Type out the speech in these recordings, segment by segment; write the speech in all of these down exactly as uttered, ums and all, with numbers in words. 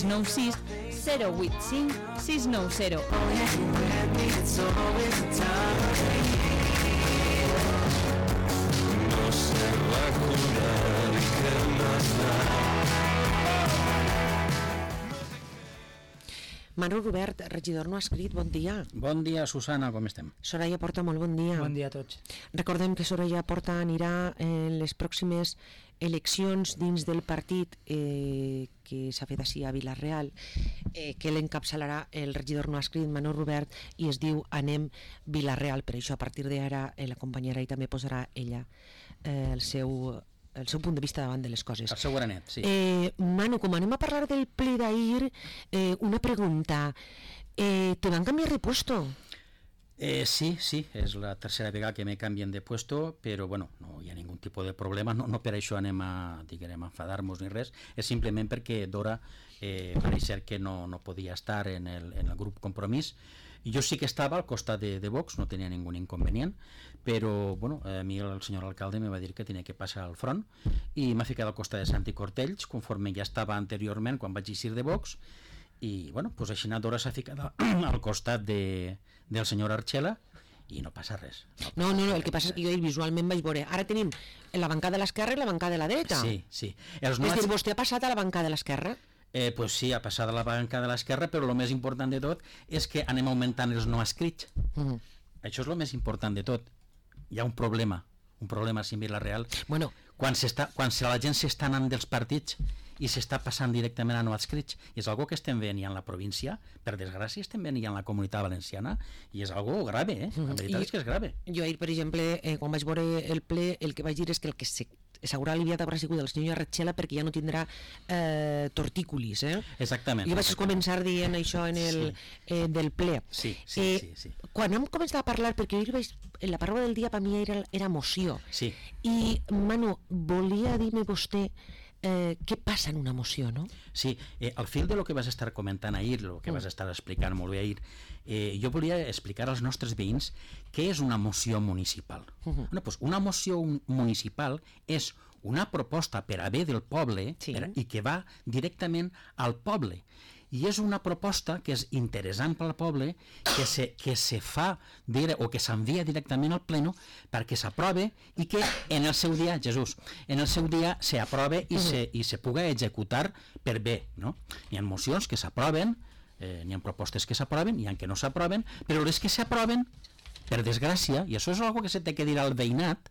nou sis zero vuit cinc sis nou zero. No se va a curar y qué más da. Manu Robert, regidor no escrit, bon dia. Bon dia, Susana, com estem? Soraya Porta, molt bon dia. Bon dia a tots. Recordem que Soraya Porta anirà en les pròximes eleccions dins del partit eh, que s'ha fet així a Vila-real, eh, que l'encapçalarà el regidor no escrit, Manu Robert, i es diu Anem Vila-real. Per això, a partir d'ara, eh, l'acompanyarà i també posarà ella eh, el seu... el seu punt de vista davant de les coses. El seu granet, sí. Eh, Manu, com anem a parlar del ple d'ahir, eh, una pregunta. Eh, ¿te van a cambiar de puesto? Eh, sí, sí, és la tercera vegada que me canvien de puesto, però bueno, no hi ha ningun tipus de problema, no, no per això anem a, diguem, a enfadar-nos ni res, és simplement perquè Dora eh, pareix ser que no, no podia estar en el, en el grup Compromís. Jo sí que estava al costat de, de Vox, no tenia ningun inconvenient, però bueno, a mi el senyor alcalde me va dir que tenia que passar al front i m'ha ficat al costat de Santi Cortells, conforme ja estava anteriorment quan vaig eixir de Vox, i bueno, pues així Dora s'ha ficat al costat de, del senyor Archela i no passa res. No, no, no, el que passa és que jo visualment vaig veure, ara tenim la bancada de l'esquerra i la bancada de la dreta. Sí, sí. Els és a dir, vostè ha passat a la bancada de l'esquerra? Eh, pues sí, ha passat a la banca de l'esquerra, però el més important de tot és que anem augmentant els no escrits. Mm. Això és el més important de tot. Hi ha un problema, un problema a Vila-real. Bueno, quan, quan la gent s'està anant dels partits i s'està passant directament a no adscrits, i és algo que estem veient en la província, per desgràcia estem veient en la comunitat valenciana, i és algo grave, eh? La veritat I, és que és grave. Jo ahir, per exemple, eh, quan vaig veure el ple, el que vaig dir és que el que se s'haurà aliviat haurà sigut el senyor Archela perquè ja no tindrà eh, tortícolis, eh? Exactament. Jo vaig exactament. començar dient això en el, sí. eh, del ple. Sí, sí, eh, sí, sí. Quan hem començat a parlar, perquè jo vaig, la paraula del dia per mi era, era moció, sí. I Manu, volia dir-me vostè Eh, què passa en una moció, no? Sí, eh, al fil de lo que vas estar comentant ahir, el que mm. vas estar explicant molt bé ahir, eh, jo volia explicar als nostres veïns què és una moció municipal. Mm-hmm. Bueno, pues una moció municipal és una proposta per a bé del poble, sí. per, i que va directament al poble. I és una proposta que és interessant pel poble, que se, que se fa dire, o que s'envia directament al pleno perquè s'aprove i que en el seu dia, Jesús, en el seu dia s'aprove i, se, i se puga executar per bé, no? Hi ha mocions que s'aproven, eh, n'hi ha propostes que s'aproven, n'hi ha que no s'aproven, però les que s'aproven, per desgràcia, i això és una cosa que se té que dir al veïnat,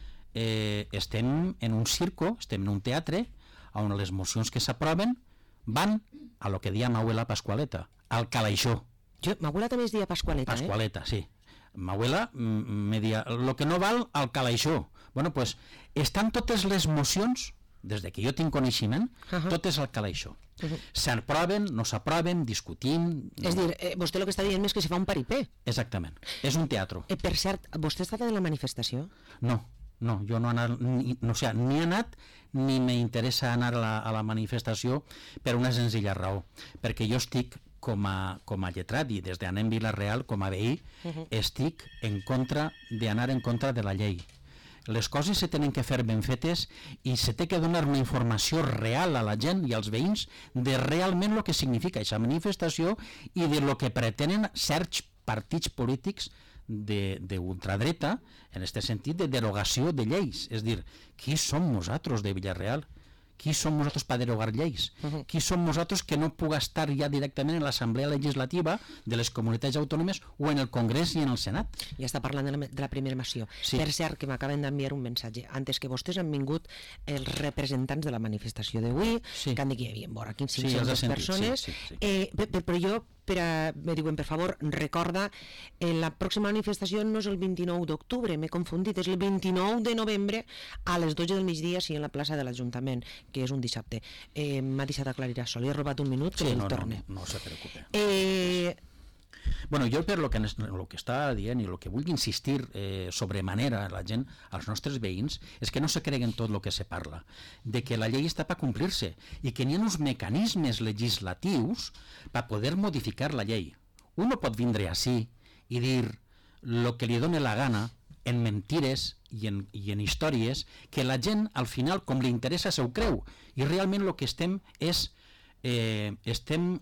eh, estem en un circo, estem en un teatre, on les mocions que s'aproven van a lo que dia Mauela Pascualeta, al calaixó. Jo, Mauela també es dia Pascualeta, Pascualeta, eh? sí. Mauela me dia, lo que no val al calaixó. Bueno, pues, estan totes les mocions, des de que jo tinc coneixement, uh -huh. totes al calaixó. Uh -huh. S'aproven, no s'aproven, discutim... És dir, eh, vostè el que està dient és que se fa un paripé. Exactament, és un teatre. Eh, per cert, vostè està de la manifestació? No. No, jo no he anat, ni, no, o sigui, ni he anat ni m'interessa anar a la, a la manifestació per una senzilla raó, perquè jo estic com a, com a lletrat i des d'Anem Vila-real, com a veí, uh -huh. estic en contra d'anar en contra de la llei. Les coses se tenen que fer ben fetes i se té que donar una informació real a la gent i als veïns de realment el que significa aquesta manifestació i de lo que pretenen certs partits polítics d'ultradreta, en aquest sentit de derogació de lleis. És dir, qui som nosaltres de Vila-real? Qui som nosaltres per derogar lleis? Uh-huh. Qui som nosaltres que no puga estar ja directament en l'Assemblea Legislativa de les comunitats autònomes o en el Congrés i en el Senat? Ja està parlant de la, de la primera moció. Sí. Per cert, que m'acaben d'enviar un missatge. Antes que vostès han vingut els representants de la manifestació d'avui, sí. que han dit que hi havia vora quinze sí, persones, sí, sí, sí. Eh, però jo Per a, me diuen, per favor, recorda, eh, la pròxima manifestació no és el vint-i-nou d'octubre, m'he confundit, és el vint-i-nou de novembre a les dotze del migdia, sí, en la plaça de l'Ajuntament, que és un dissabte. Eh, M'ha deixat aclarir això, li he robat un minut, que sí, el no, torne. No, no, no se preocupe. Eh... Bueno, jo per lo que, lo que està dient i el que vull insistir eh, sobre manera a la gent, als nostres veïns, és que no se creguen tot el que se parla, de que la llei està per complir-se i que n'hi ha uns mecanismes legislatius per poder modificar la llei. Uno pot vindre així i dir el que li doni la gana en mentires i en, i en històries que la gent al final, com li interessa, se ho creu, i realment el que estem és eh, estem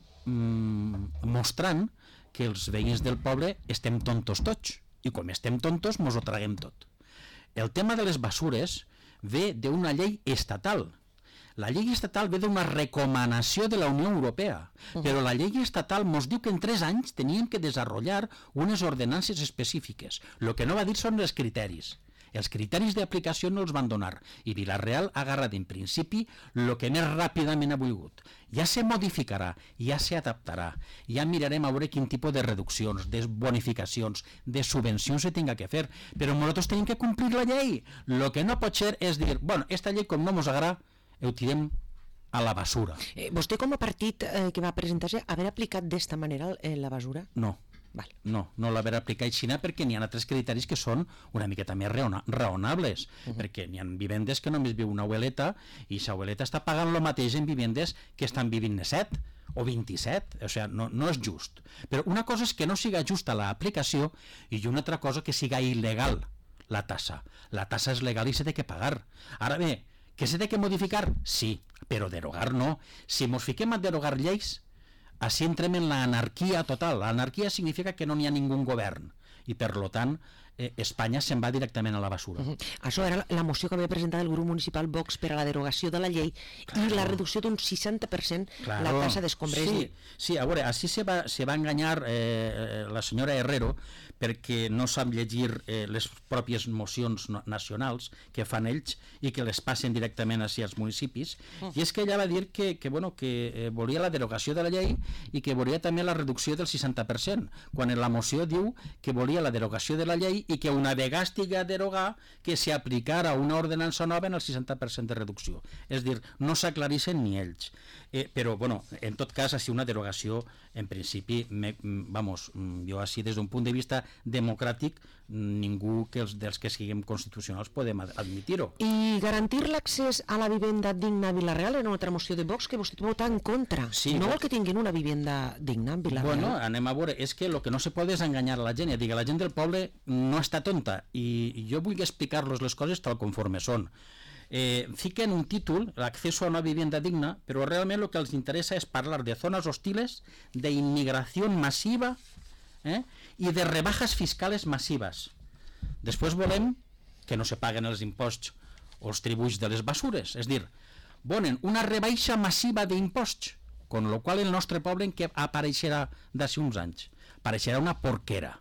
mm, mostrant que els veïns del poble estem tontos tots, i com estem tontos mos ho traguem tot. El tema de les basures ve d'una llei estatal. La llei estatal ve d'una recomanació de la Unió Europea, però la llei estatal mos diu que en tres anys teníem que desenvolupar unes ordenances específiques. El que no va dir són els criteris. Els criteris d'aplicació no els van donar i Vila-real ha agarrat en principi el que més ràpidament ha volgut. Ja se modificarà, ja se adaptarà, ja mirarem a veure quin tipus de reduccions, de bonificacions, de subvencions se tinga que fer, però nosaltres tenim que complir la llei. El que no pot ser és dir, bueno, esta llei com no ens agrada, ho tirem a la basura. Eh, vostè com a partit eh, que va presentar-se, haver aplicat d'esta manera eh, la basura? No. Val. No, no l'haver aplicat així perquè n'hi ha altres criteris que són una miqueta més raona, raonables, uh -huh. perquè n'hi ha vivendes que només viu una abueleta i sa abueleta està pagant el mateix en vivendes que estan vivint set o vint-i-set, o sigui, no, no és just. Però una cosa és que no siga justa l'aplicació i una altra cosa que siga il·legal la tassa. La tassa és legal i s'ha de que pagar. Ara bé, que s'ha de que modificar? Sí, però derogar no. Si mos fiquem a derogar lleis, així entrem en l'anarquia total. L'anarquia significa que no n'hi ha ningú govern i, per lo tant, eh, Espanya se'n va directament a la basura. Uh -huh. Això era la moció que havia presentat el grup municipal Vox per a la derogació de la llei claro. i la reducció d'un seixanta per cent claro. la tassa d'escombres. Sí, sí, a veure, així se va, se va enganyar eh, la senyora Herrero perquè no sap llegir eh, les pròpies mocions no, nacionals que fan ells i que les passen directament així als municipis, uh. i és que ella va dir que, que, bueno, que eh, volia la derogació de la llei i que volia també la reducció del seixanta per cent, quan en la moció diu que volia la derogació de la llei i que una vegada estigui a derogar que s'aplicara una ordenança nova en el seixanta per cent de reducció. És dir, no s'aclareixen ni ells. Eh, però, bueno, en tot cas, així una derogació, en principi, me, vamos, jo així des d'un punt de vista democràtic, ningú que els, dels que siguem constitucionals podem admitir-ho. I garantir l'accés a la vivenda digna a Vila-real era una altra moció de Vox que vostè vota en contra. Sí, no vol vol que tinguin una vivenda digna a Vila-real? Bueno, anem a veure, és que el que no se pot és enganyar a la gent. Ja dic, la gent del poble no està tonta i jo vull explicar-los les coses tal conforme són. Eh, fiquen un títol, l'acceso a una vivienda digna, però realment el que els interessa és parlar de zones hostiles, d'inmigració massiva eh, i de rebajas fiscales massives. Després volem que no se paguen els imposts o els tributs de les basures, és dir, volen una rebaixa massiva d'imposts, con lo qual el nostre poble en què apareixerà d'ací uns anys? Apareixerà una porquera.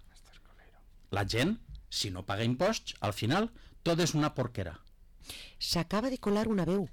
La gent, si no paga imposts, al final tot és una porquera. S'acaba de colar una veu.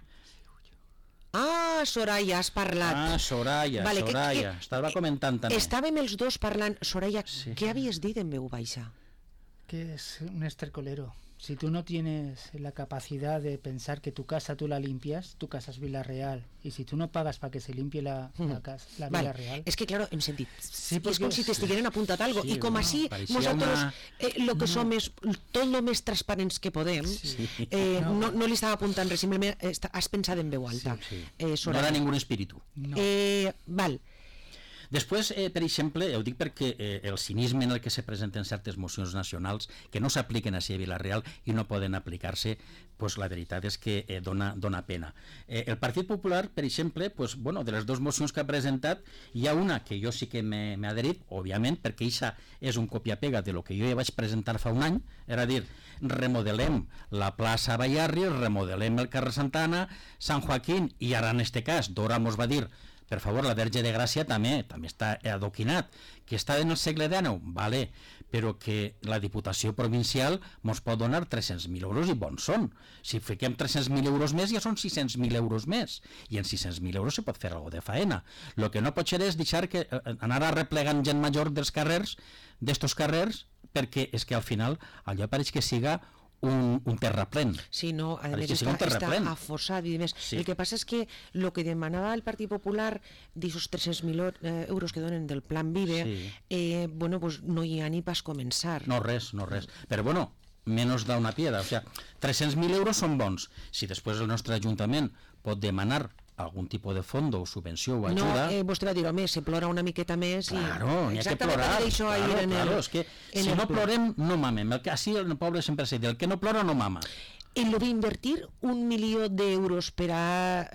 Ah, Soraya, has parlat. Ah, Soraya, vale, Soraya, que, que, estava comentant també. Estàvem els dos parlant. Soraya, sí. ¿Qué havies dit en veu baixa? Que es un estercolero. Si tú no tienes la capacidad de pensar que tu casa tú la limpias, tu casa es Vila-real, y si tú no pagas para que se limpie la, mm. la, casa, la vale. Vila-real... És que, claro, hem sentit. Sí, és com si t'estigueren apuntat algo. Sí, I com no, així, nosaltres, una... eh, lo que no. som és tot lo més transparents que podem, sí. eh, no. No, no li estava apuntant res, simplement has pensat en veu alta. Sí, sí. Eh, no era ningú espíritu. No. Eh, val. Després, eh, per exemple, ho dic perquè eh, el cinisme en el que se presenten certes mocions nacionals que no s'apliquen a Vila-real i no poden aplicar-se, pues, la veritat és que eh, dona, dona pena. Eh, el Partit Popular, per exemple, pues, bueno, de les dues mocions que ha presentat, hi ha una que jo sí que m'he adherit, òbviament, perquè això és un copia-pega de lo que jo ja vaig presentar fa un any, era dir, remodelem la plaça Bayarri, remodelem el carrer Santana, Sant Joaquín, i ara en este cas, Dora mos va dir per favor, la Verge de Gràcia també també està adoquinat, que està en el segle dinou, vale, però que la Diputació Provincial mos pot donar tres-cents mil euros i bons són. Si fiquem tres-cents mil euros més ja són sis-cents mil euros més, i en sis-cents mil euros se pot fer alguna de faena. El que no pot ser és deixar que anar arreplegant gent major dels carrers, d'estos carrers, perquè és que al final allò pareix que siga un, un terraplén. Sí, no, a més està, està afossat i més. Sí. El que passa és que el que demanava el Partit Popular d'aixòs tres-cents mil euros que donen del Plan Vive, sí. eh, bueno, pues no hi ha ni pas començar. No, res, no res. Però bueno, menos da una piedra. O sea, tres-cents mil euros són bons. Si després el nostre Ajuntament pot demanar algun tipus de fons o subvenció o ajuda... No, eh, vostè va dir, home, se plora una miqueta més... Claro, n'hi ha que plorar. Claro, claro, és que si no plorem, no mamem. El que, així el poble sempre s'ha dit, el que no plora no mama. En lo d'invertir un milió d'euros per a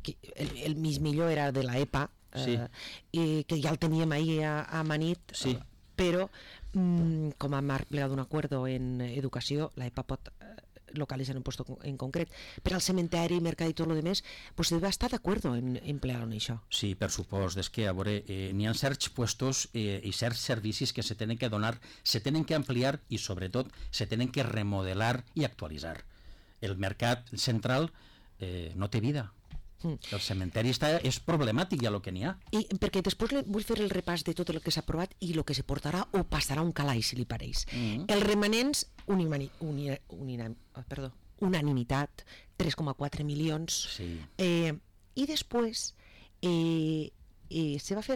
que el, el mig millor era de la E P A, eh, Sí. i que ja el teníem ahir a, a Manit, Sí. eh, però mm, com a marc plegat d'un acuerdo en educació, la E P A pot eh, localizar un puesto en concret. Per al cementeri, mercat i tot lo demés, pues se va estar d'acuerdo en emplear-ho en això. Sí, per supost, és que a veure, eh, n'hi ha certs puestos eh, i certs servicis que se tenen que donar, se tenen que ampliar i sobretot se tenen que remodelar i actualitzar. El mercat central eh, no té vida. Mm. El cementeri està, és problemàtic ja el que n'hi ha. I perquè després le, vull fer el repàs de tot el que s'ha aprovat i el que se portarà o passarà un calaix, si li pareix. Mm. Els remanents, unimani, uni, unina, oh, perdó, unanimitat, tres coma quatre milions. Sí. Eh, I després eh, eh, se va fer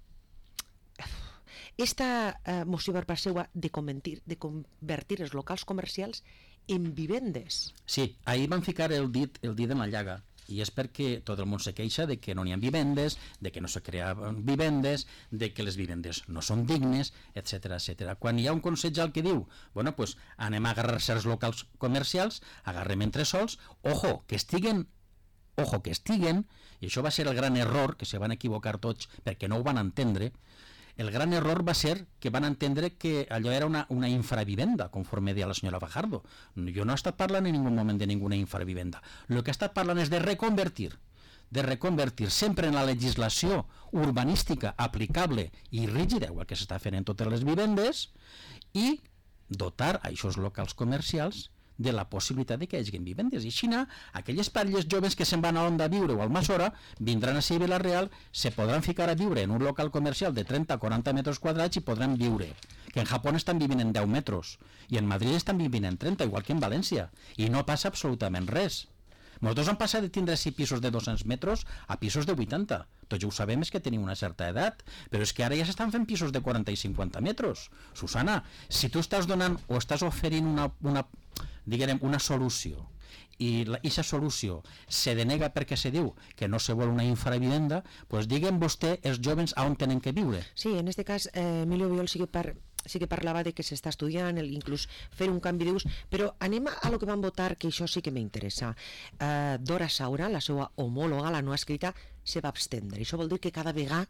esta eh, moció per part seva de convertir, de convertir els locals comercials en vivendes. Sí, ahir van ficar el dit, el dit en la llaga, i és perquè tot el món se queixa de que no n'hi ha vivendes, de que no se creaven vivendes, de que les vivendes no són dignes, etcètera, etcètera. Quan hi ha un consellal que diu, bueno, pues anem a agarrar certs locals comercials, agarrem entresols, ojo, que estiguen, ojo, que estiguen, i això va ser el gran error, que se van equivocar tots perquè no ho van entendre. El gran error va ser que van entendre que allò era una, una infravivenda, conforme deia la senyora Fajardo. Jo no he estat parlant en ningú moment de ninguna infravivenda. El que he estat parlant és de reconvertir, de reconvertir sempre en la legislació urbanística aplicable i rígida, igual que s'està fent en totes les vivendes, i dotar a aquests locals comercials de la possibilitat de que hi hagi vivendes. I així, aquelles parelles joves que se'n van a Onda a viure o al Masora, vindran a ser a Vila-real, se podran ficar a viure en un local comercial de trenta a quaranta metres quadrats i podran viure. Que en Japó estan vivint en deu metres i en Madrid estan vivint en trenta, igual que en València. I no passa absolutament res. Nosaltres hem passat de tindre sí pisos de dos-cents metres a pisos de vuitanta. Tots ja ho sabem, és que tenim una certa edat, però és que ara ja s'estan fent pisos de quaranta i cinquanta metres. Susana, si tu estàs donant o estàs oferint una, una, diguem, una solució i aquesta solució se denega perquè se diu que no se vol una infravivenda, doncs diguem vostè els joves a on tenen que viure. Sí, en este cas, eh, Emilio Biol sí que, par, sí que parlava de que s'està estudiant, el, inclús fer un canvi d'ús, però anem a lo que van votar, que això sí que m'interessa. Eh, Dora Saura, la seva homòloga, la no escrita, se va abstendre. Això vol dir que cada vegada...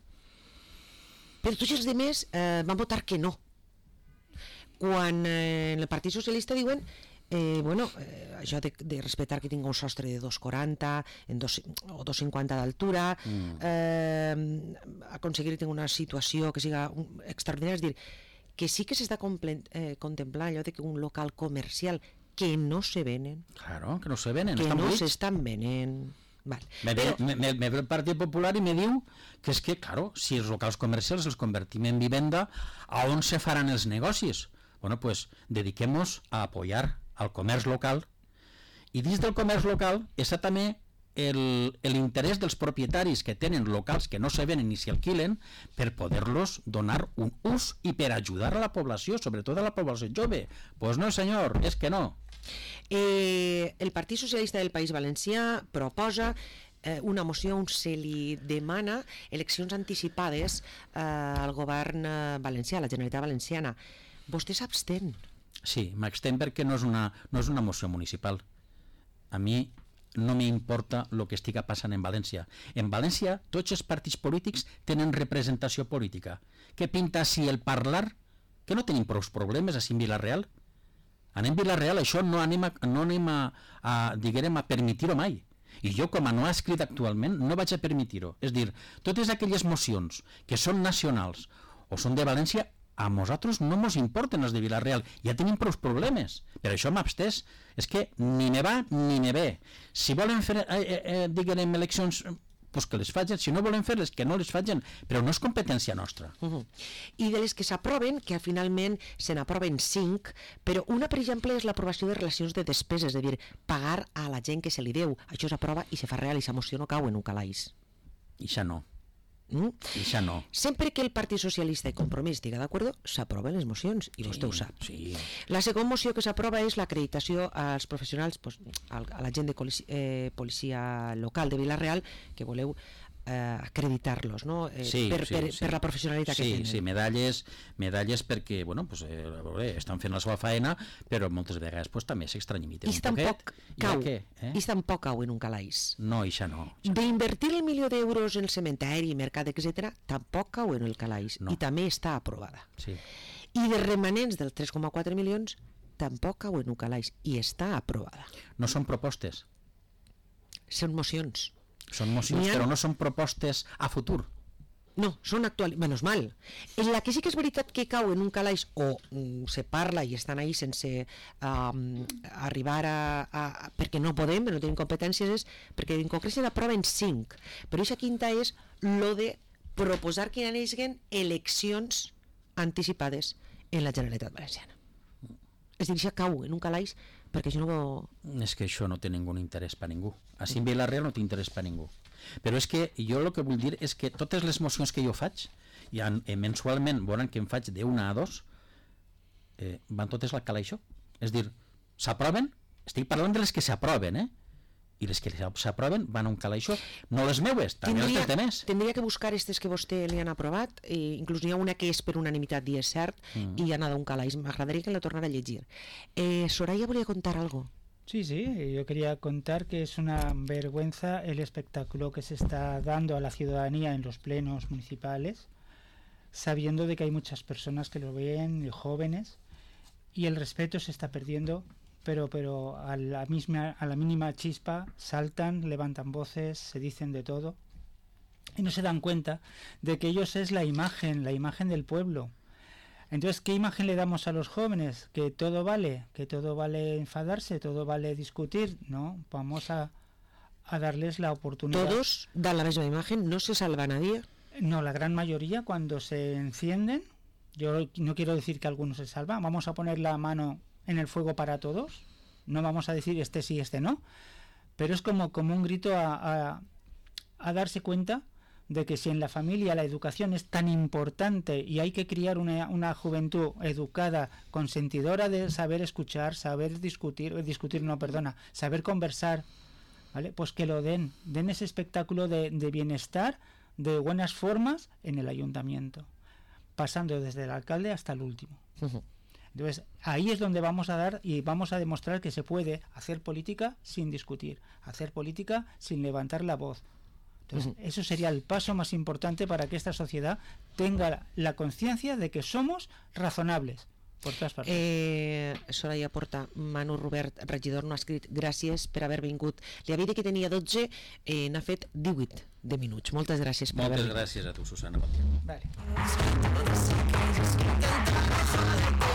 Però tots els altres eh, van votar que no. Quan eh, en el Partit Socialista diuen Eh, bueno, eh, això de, de respectar que tingui un sostre de dos coma quaranta en dos, o dos coma cinquanta d'altura, mm. eh, aconseguir tenir una situació que siga un, extraordinària, és dir, que sí que s'està eh, contemplant allò de que un local comercial que no se venen, Claro, que no se venen, que estan no buits. s'estan venent. Vale. Me ve, Però, me, me, me ve el Partit Popular i me diu que és que, claro, si els locals comercials els convertim en vivenda, a on se faran els negocis? Bueno, pues dediquemos a apoyar al comerç local, i dins del comerç local està també l'interès dels propietaris que tenen locals que no se venen ni s'hi alquilen per poder-los donar un ús i per ajudar a la població, sobretot a la població jove. Pues no, senyor, és que no. eh, el Partit Socialista del País Valencià proposa eh, una moció on se li demana eleccions anticipades eh, al govern eh, valencià, a la Generalitat Valenciana. Vostè s'abstén. Sí, m'extenc perquè no és, una, no és una moció municipal. A mi no m'importa el que estigui passant en València. En València tots els partits polítics tenen representació política. Què pinta si el parlar? Que no tenim prou problemes així en Vila-real? Anem a Vila-real, això no anem a, no anem a, a, diguem, a permitir-ho mai. I jo, com a no escrit actualment, no vaig a permitir-ho. És dir, totes aquelles mocions que són nacionals o són de València, a nosaltres no ens importen els de Vila-real, ja tenim prou problemes, per això m'abstès. És que ni me va ni me ve. Si volen fer, eh, eh, diguem, eleccions, pues que les facin, si no volen fer-les, que no les facin, però no és competència nostra. Uh -huh. I de les que s'aproven, que finalment se n'aproven cinc, però una, per exemple, és l'aprovació de relacions de despeses, és a dir, pagar a la gent que se li deu. Això s'aprova i se fa real i sa moció no cau en un calaix. I això no. Mm? I això no. Sempre que el Partit Socialista i Compromís estigui d'acord, s'aproven les mocions, i vostè ho sap. Sí. La segona moció que s'aprova és l'acreditació als professionals, pues, a la gent de policia, eh, policia local de Vila-real, que voleu eh, acreditar-los, no? Eh, Sí, per, sí, per, sí. per la professionalitat que Sí, tenen. sí, medalles, medalles perquè, bueno, pues, eh, a veure, estan fent la seva faena, però moltes vegades pues, també s'extranyimiten I un tampoc poquet. cau, I, què, eh? i tampoc cau en un calaix. No, això no. Ixa. D'invertir el milió d'euros en cementeri, mercat, etcètera, tampoc cau en el calaix No. i també està aprovada. Sí. I de remanents dels tres coma quatre milions tampoc cau en un calaix i està aprovada. No són propostes, Són mocions. són mocions, N'hi ha- però no són propostes a futur. No, són actuals, menys mal. En la que sí que és veritat que cau en un calaix o mm, se parla i estan ahí sense um, arribar a, a, a... perquè no podem, no tenim competències, és perquè en concret se n'aproven cinc. Però aquesta quinta és lo de proposar que hi hagin eleccions anticipades en la Generalitat Valenciana. És a dir, això cau en un calaix perquè això no... És que això no té ningú interès per ningú. Així en Vila-real no té interès per ningú. Però és que jo el que vull dir és que totes les mocions que jo faig, i en, eh, mensualment veuran que em faig d'una a dos, eh, van totes al calaixó. És dir, s'aproven, estic parlant de les que s'aproven, eh? I les que s'aproven van a un calaixó, no les meues, també les dels demés. tindria que buscar aquestes que vostè li han aprovat, i inclús n'hi ha una que és per unanimitat i és cert, mm. i ha anat a un calaix. M'agradaria que la tornara a llegir. Eh, Soraya volia contar algo. Sí, sí, yo quería contar que es una vergüenza el espectáculo que se está dando a la ciudadanía en los plenos municipales, sabiendo de que hay muchas personas que lo ven, jóvenes, y el respeto se está perdiendo, pero pero a la misma a la mínima chispa saltan, levantan voces, se dicen de todo y no se dan cuenta de que ellos es la imagen, la imagen del pueblo. Entonces, ¿qué imagen le damos a los jóvenes? ¿Que todo vale? ¿Que todo vale enfadarse? ¿Todo vale discutir? No, vamos a, a darles la oportunidad. Todos dan la misma imagen, no se salva nadie. No, la gran mayoría cuando se encienden, yo no quiero decir que algunos se salvan, vamos a poner la mano en el fuego para todos, no vamos a decir este sí, este no, pero es como, como un grito a, a, a darse cuenta de que si en la familia la educación es tan importante y hay que criar una, una juventud educada, consentidora de saber escuchar, saber discutir, discutir no, perdona, saber conversar, ¿vale? Pues que lo den, den ese espectáculo de, de bienestar, de buenas formas en el ayuntamiento, pasando desde el alcalde hasta el último. Uh-huh. Entonces, ahí es donde vamos a dar y vamos a demostrar que se puede hacer política sin discutir, hacer política sin levantar la voz. Entonces, uh-huh. eso sería el paso más importante para que esta sociedad tenga la, la conciencia de que somos razonables por todas partes. Eh, Soraya Porta, Manu Robert, regidor, no ha escrit gràcies per haver vingut. Li havia dit que tenia dotze, eh, n'ha fet divuit de minuts. Moltes gràcies per Moltes haver vingut. gràcies a tu, Susana. Bon dia. Vale.